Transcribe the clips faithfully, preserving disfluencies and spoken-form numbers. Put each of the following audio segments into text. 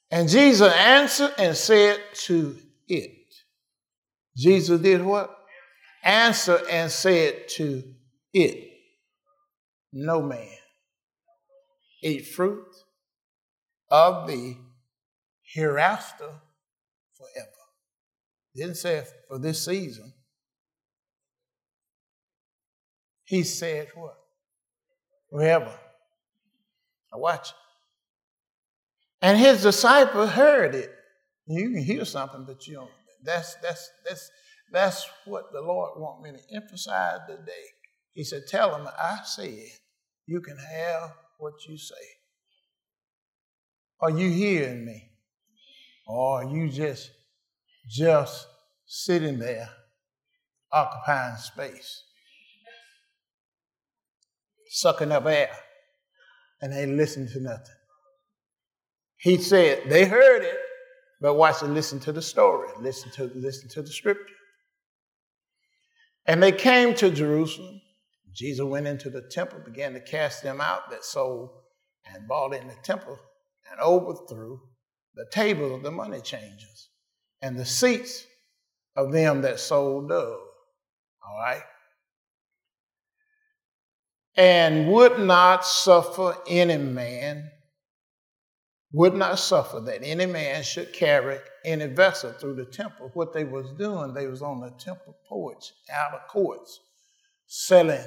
And Jesus answered and said to it. Jesus did what? Answered and said to it, no man eat fruit of the hereafter forever. Didn't say for this season. He said what? Forever. Now watch it. And his disciples heard it. You can hear something, but you don't. That's that's that's that's what the Lord wants me to emphasize today. He said, tell them I said you can have what you say. Are you hearing me? Or are you just just sitting there occupying space, sucking up air, and ain't listening to nothing? He said they heard it, but watch and listen to the story. Listen to, listen to the scripture. And they came to Jerusalem. Jesus went into the temple, began to cast them out that sold and bought in the temple and overthrew the table of the money changers and the seats of them that sold doves. All right? And would not suffer any man would not suffer that any man should carry any vessel through the temple. What they was doing, they was on the temple porch, outer courts, selling.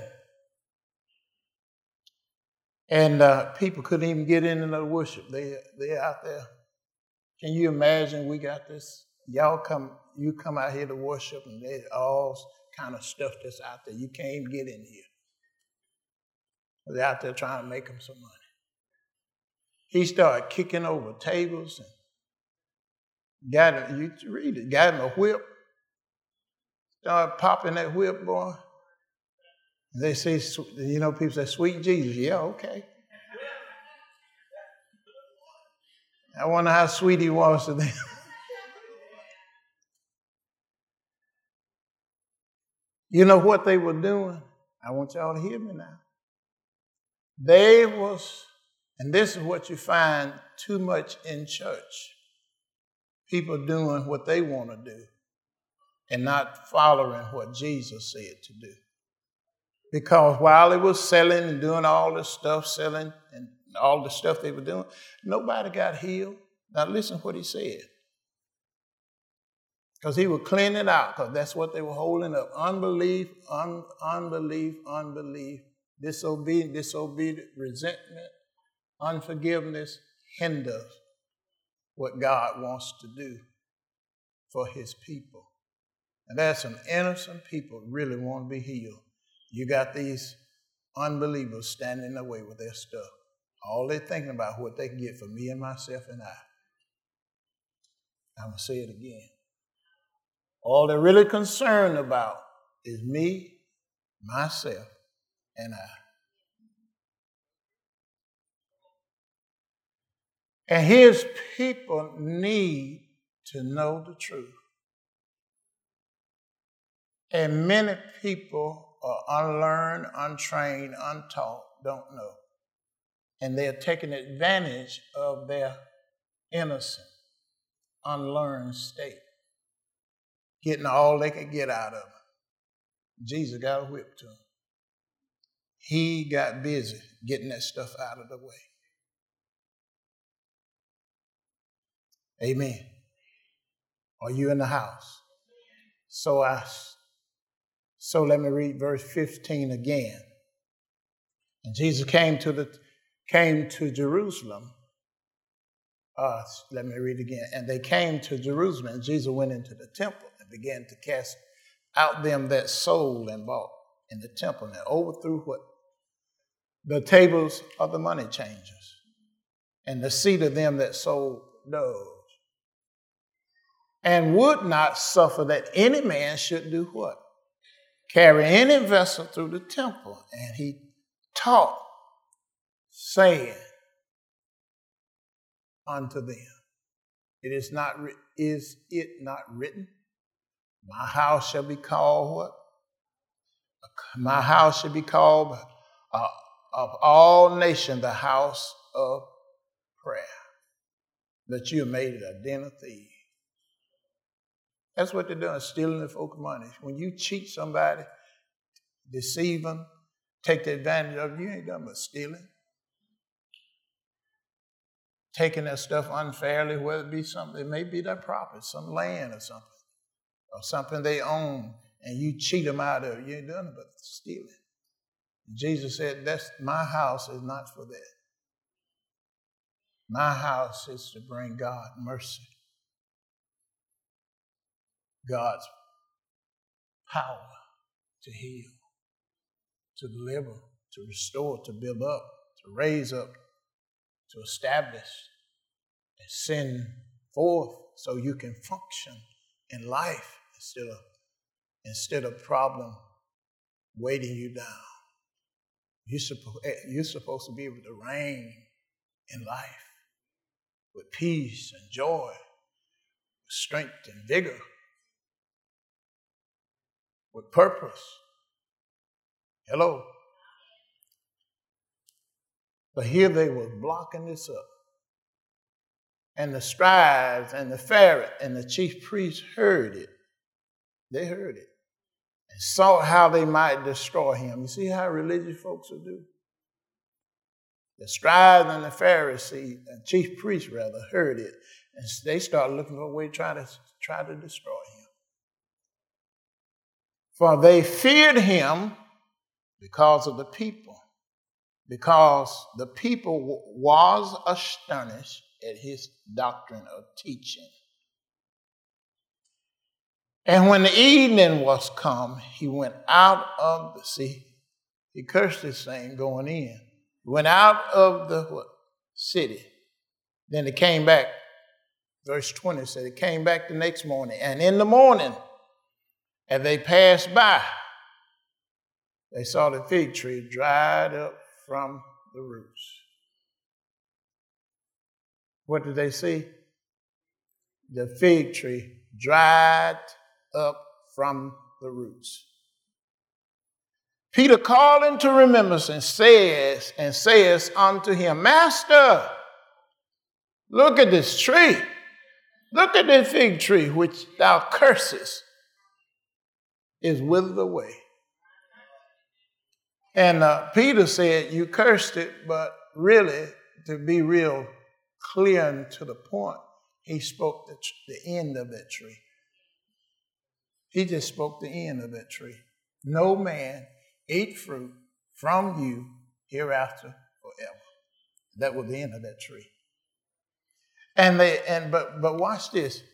And uh, people couldn't even get into the worship. They they out there. Can you imagine? We got this. Y'all come, you come out here to worship, and they all kind of stuff that's out there. You can't even get in here. They're out there trying to make them some money. He started kicking over tables and got him, you read it, got him a whip. Started popping that whip, boy. They say, you know, people say, sweet Jesus. Yeah, okay. I wonder how sweet he was to them. You know what they were doing? I want y'all to hear me now. They was, and this is what you find too much in church. People doing what they want to do and not following what Jesus said to do. Because while they was selling and doing all this stuff, selling and all the stuff they were doing, nobody got healed. Now listen to what he said. Because he would clean it out, because that's what they were holding up. Unbelief, un- unbelief, unbelief, disobedience, disobedience, resentment, unforgiveness hinders what God wants to do for his people. And there's some innocent people really want to be healed. You got these unbelievers standing in the way with their stuff. All they're thinking about what they can get for me and myself and I. I'm going to say it again. All they're really concerned about is me, myself, and I. And his people need to know the truth. And many people are unlearned, untrained, untaught, don't know. And they're taking advantage of their innocent, unlearned state, getting all they could get out of it. Jesus got a whip to him. He got busy getting that stuff out of the way. Amen. Are you in the house? So I, so let me read verse fifteen again. And Jesus came to the came to Jerusalem. Uh, let me read again. And they came to Jerusalem, and Jesus went into the temple and began to cast out them that sold and bought in the temple, and overthrew what? The tables of the money changers, and the seat of them that sold doves. And would not suffer that any man should do what? Carry any vessel through the temple. And he taught, saying unto them, it is not, is it not written, my house shall be called what? My house shall be called uh, of all nations the house of prayer. but you made it a den of thieves. That's what they're doing, stealing the folks' money. When you cheat somebody, deceive them, take the advantage of you, you ain't done but stealing. Taking their stuff unfairly, whether it be something, it may be their property, some land or something, or something they own, and you cheat them out of it, you ain't done it but stealing. Jesus said, "That's my house is not for that. My house is to bring God mercy, God's power to heal, to deliver, to restore, to build up, to raise up, to establish, and send forth so you can function in life instead of, instead of problem weighting you down. You're supposed, you're supposed to be able to reign in life with peace and joy, with strength and vigor, with purpose. Hello. But here they were blocking this up. And the scribes and the Pharisees and the chief priests heard it. They heard it. And saw how they might destroy him. You see how religious folks will do? The scribes and the Pharisees, and chief priests rather, heard it. And they started looking for a way to try to, try to destroy him. For they feared him because of the people. Because the people was astonished at his doctrine of teaching. And when the evening was come, he went out of the, see, he cursed this thing going in. He went out of the what, city. Then he came back. Verse twenty said, he came back the next morning. And in the morning, as they passed by, they saw the fig tree dried up from the roots. What did they see? The fig tree dried up from the roots. Peter called him to remembrance and says, and says unto him, Master, look at this tree. Look at this fig tree which thou cursest is withered away. And uh, Peter said, you cursed it, but really, to be real clear and to the point, he spoke the, the end of that tree. He just spoke the end of that tree. No man eat fruit from you hereafter forever. That was the end of that tree. And they and but but watch this.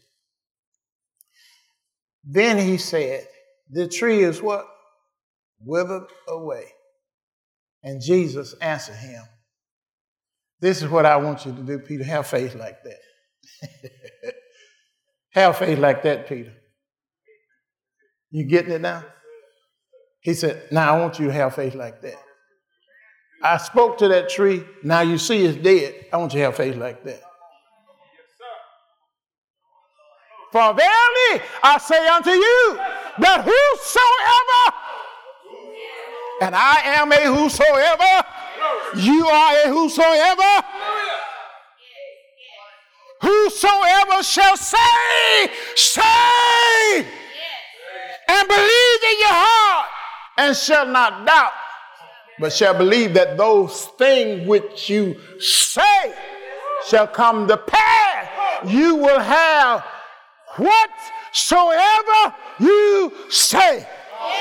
Then he said, the tree is what? Withered away. And Jesus answered him. This is what I want you to do, Peter. Have faith like that. Have faith like that, Peter. You getting it now? He said, now I want you to have faith like that. I spoke to that tree. Now you see it's dead. I want you to have faith like that. For verily I say unto you that whosoever, and I am a whosoever, you are a whosoever, whosoever shall say, say, and believe in your heart, and shall not doubt, but shall believe that those things which you say shall come to pass. You will have whatsoever you say.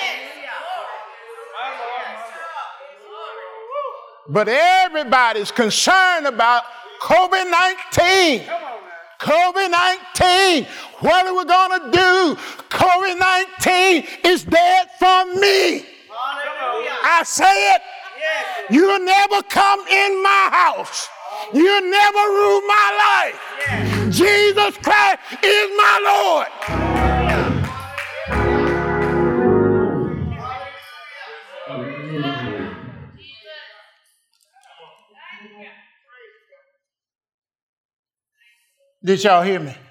But everybody's concerned about COVID nineteen. COVID nineteen. What are we going to do? COVID nineteen is dead from me. I say it. You'll never come in my house. You'll never rule my life. Jesus Christ is my Lord. Did y'all hear me?